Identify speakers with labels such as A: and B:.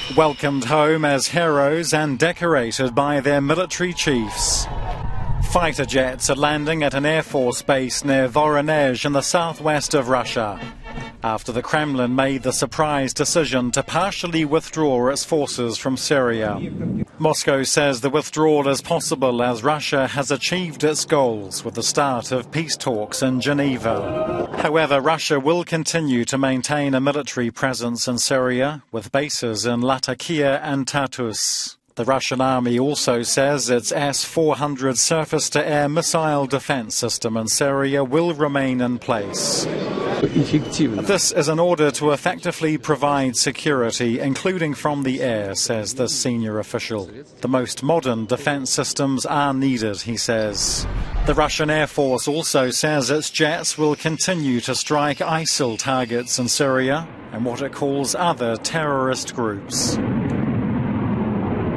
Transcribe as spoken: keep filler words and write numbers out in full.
A: welcomed home as heroes and decorated by their military chiefs. Fighter jets are landing at an Air Force base near Voronezh in the southwest of Russia, after the Kremlin made the surprise decision to partially withdraw its forces from Syria. Moscow says the withdrawal is possible as Russia has achieved its goals with the start of peace talks in Geneva. However, Russia will continue to maintain a military presence in Syria, with bases in Latakia and Tartus. The Russian army also says its S four hundred surface-to-air missile defense system in Syria will remain in place. This is in order to effectively provide security, including from the air, says this senior official. The most modern defense systems are needed, he says. The Russian Air Force also says its jets will continue to strike ISIL targets in Syria and what it calls other terrorist groups.